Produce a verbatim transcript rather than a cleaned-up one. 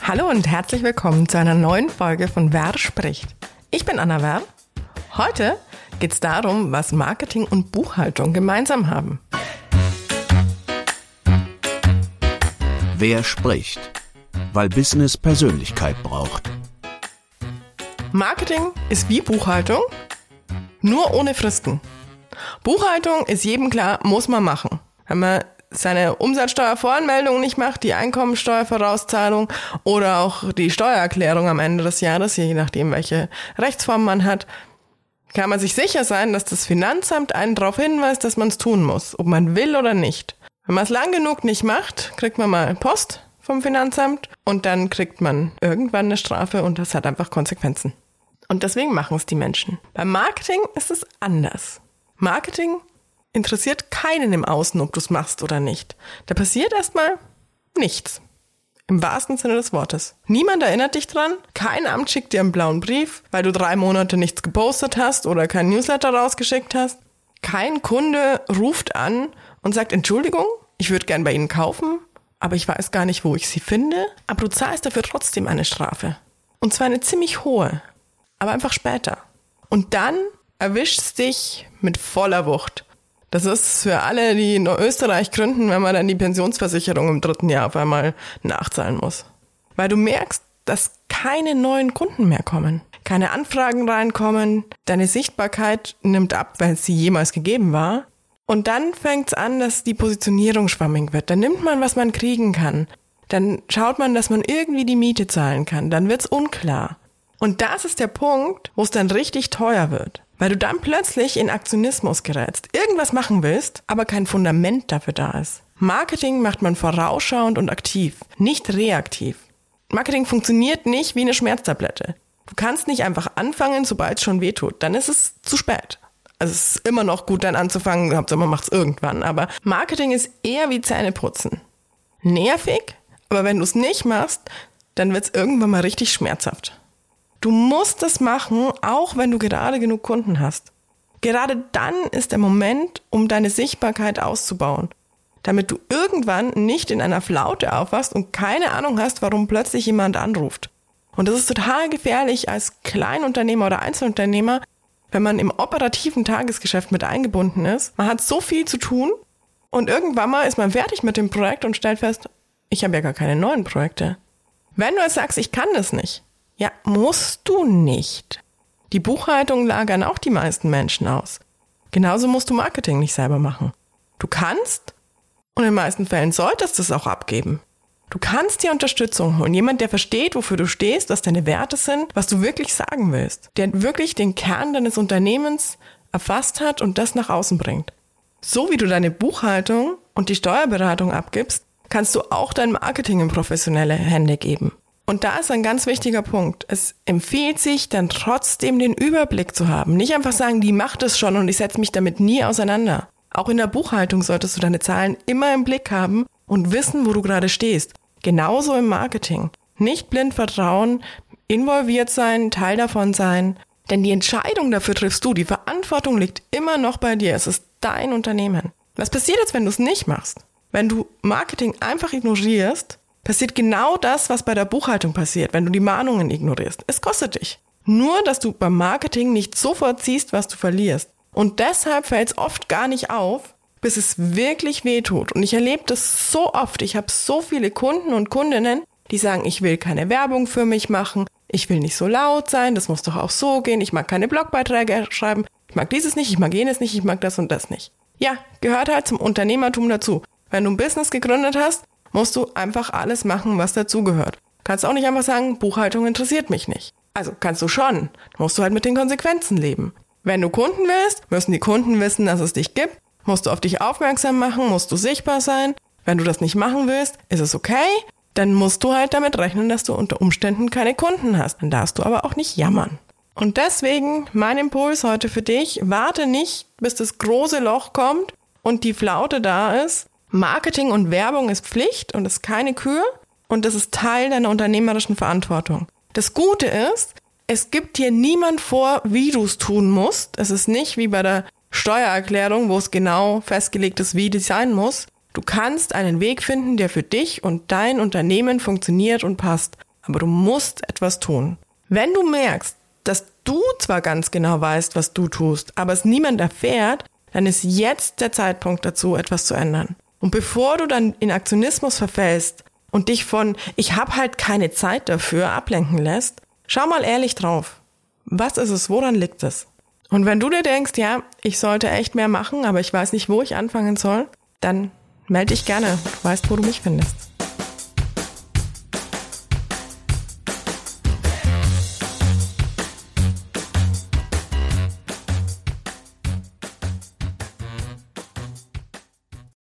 Hallo und herzlich willkommen zu einer neuen Folge von Wer spricht. Ich bin Anna Werl. Heute geht es darum, was Marketing und Buchhaltung gemeinsam haben. Wer spricht? Weil Business Persönlichkeit braucht. Marketing ist wie Buchhaltung, nur ohne Fristen. Buchhaltung ist jedem klar, muss man machen. Wenn man seine Umsatzsteuervoranmeldung nicht macht, die Einkommensteuervorauszahlung oder auch die Steuererklärung am Ende des Jahres, je nachdem, welche Rechtsform man hat, kann man sich sicher sein, dass das Finanzamt einen darauf hinweist, dass man es tun muss, ob man will oder nicht. Wenn man es lang genug nicht macht, kriegt man mal Post vom Finanzamt und dann kriegt man irgendwann eine Strafe und das hat einfach Konsequenzen. Und deswegen machen es die Menschen. Beim Marketing ist es anders. Marketing interessiert keinen im Außen, ob du es machst oder nicht. Da passiert erstmal nichts. Im wahrsten Sinne des Wortes. Niemand erinnert dich dran, kein Amt schickt dir einen blauen Brief, weil du drei Monate nichts gepostet hast oder kein Newsletter rausgeschickt hast. Kein Kunde ruft an und sagt, Entschuldigung, ich würde gern bei Ihnen kaufen, aber ich weiß gar nicht, wo ich Sie finde. Aber du zahlst dafür trotzdem eine Strafe. Und zwar eine ziemlich hohe, aber einfach später. Und dann erwischst dich mit voller Wucht. Das ist für alle, die in Österreich gründen, wenn man dann die Pensionsversicherung im dritten Jahr auf einmal nachzahlen muss. Weil du merkst, dass keine neuen Kunden mehr kommen. Keine Anfragen reinkommen. Deine Sichtbarkeit nimmt ab, weil sie jemals gegeben war. Und dann fängt's an, dass die Positionierung schwammig wird. Dann nimmt man, was man kriegen kann. Dann schaut man, dass man irgendwie die Miete zahlen kann. Dann wird's unklar. Und das ist der Punkt, wo es dann richtig teuer wird. Weil du dann plötzlich in Aktionismus gerätst, irgendwas machen willst, aber kein Fundament dafür da ist. Marketing macht man vorausschauend und aktiv, nicht reaktiv. Marketing funktioniert nicht wie eine Schmerztablette. Du kannst nicht einfach anfangen, sobald es schon wehtut. Dann ist es zu spät. Also es ist immer noch gut, dann anzufangen, Hauptsache man macht es irgendwann. Aber Marketing ist eher wie Zähneputzen. Nervig, aber wenn du es nicht machst, dann wird es irgendwann mal richtig schmerzhaft. Du musst es machen, auch wenn du gerade genug Kunden hast. Gerade dann ist der Moment, um deine Sichtbarkeit auszubauen, damit du irgendwann nicht in einer Flaute aufwachst und keine Ahnung hast, warum plötzlich jemand anruft. Und das ist total gefährlich als Kleinunternehmer oder Einzelunternehmer, wenn man im operativen Tagesgeschäft mit eingebunden ist. Man hat so viel zu tun und irgendwann mal ist man fertig mit dem Projekt und stellt fest, ich habe ja gar keine neuen Projekte. Wenn du jetzt sagst, ich kann das nicht, ja, musst du nicht. Die Buchhaltung lagern auch die meisten Menschen aus. Genauso musst du Marketing nicht selber machen. Du kannst und in den meisten Fällen solltest du es auch abgeben. Du kannst dir Unterstützung holen. Jemand, der versteht, wofür du stehst, was deine Werte sind, was du wirklich sagen willst. Der wirklich den Kern deines Unternehmens erfasst hat und das nach außen bringt. So wie du deine Buchhaltung und die Steuerberatung abgibst, kannst du auch dein Marketing in professionelle Hände geben. Und da ist ein ganz wichtiger Punkt. Es empfiehlt sich dann trotzdem den Überblick zu haben. Nicht einfach sagen, die macht es schon und ich setze mich damit nie auseinander. Auch in der Buchhaltung solltest du deine Zahlen immer im Blick haben und wissen, wo du gerade stehst. Genauso im Marketing. Nicht blind vertrauen, involviert sein, Teil davon sein. Denn die Entscheidung dafür triffst du. Die Verantwortung liegt immer noch bei dir. Es ist dein Unternehmen. Was passiert jetzt, wenn du es nicht machst? Wenn du Marketing einfach ignorierst, passiert genau das, was bei der Buchhaltung passiert, wenn du die Mahnungen ignorierst. Es kostet dich. Nur, dass du beim Marketing nicht sofort siehst, was du verlierst. Und deshalb fällt es oft gar nicht auf, bis es wirklich wehtut. Und ich erlebe das so oft. Ich habe so viele Kunden und Kundinnen, die sagen, ich will keine Werbung für mich machen, ich will nicht so laut sein, das muss doch auch so gehen, ich mag keine Blogbeiträge schreiben, ich mag dieses nicht, ich mag jenes nicht, ich mag das und das nicht. Ja, gehört halt zum Unternehmertum dazu. Wenn du ein Business gegründet hast, musst du einfach alles machen, was dazugehört. Kannst auch nicht einfach sagen, Buchhaltung interessiert mich nicht. Also kannst du schon, musst du halt mit den Konsequenzen leben. Wenn du Kunden willst, müssen die Kunden wissen, dass es dich gibt, musst du auf dich aufmerksam machen, musst du sichtbar sein. Wenn du das nicht machen willst, ist es okay, dann musst du halt damit rechnen, dass du unter Umständen keine Kunden hast. Dann darfst du aber auch nicht jammern. Und deswegen mein Impuls heute für dich, warte nicht, bis das große Loch kommt und die Flaute da ist. Marketing und Werbung ist Pflicht und ist keine Kür und das ist Teil deiner unternehmerischen Verantwortung. Das Gute ist, es gibt dir niemand vor, wie du es tun musst. Es ist nicht wie bei der Steuererklärung, wo es genau festgelegt ist, wie die sein muss. Du kannst einen Weg finden, der für dich und dein Unternehmen funktioniert und passt. aber du musst etwas tun. Wenn du merkst, dass du zwar ganz genau weißt, was du tust, aber es niemand erfährt, dann ist jetzt der Zeitpunkt dazu, etwas zu ändern. Und bevor du dann in Aktionismus verfällst und dich von ich habe halt keine Zeit dafür ablenken lässt, schau mal ehrlich drauf. Was ist es? Woran liegt es? Und wenn du dir denkst, ja, ich sollte echt mehr machen, aber ich weiß nicht, wo ich anfangen soll, dann melde dich gerne. Du weißt, wo du mich findest.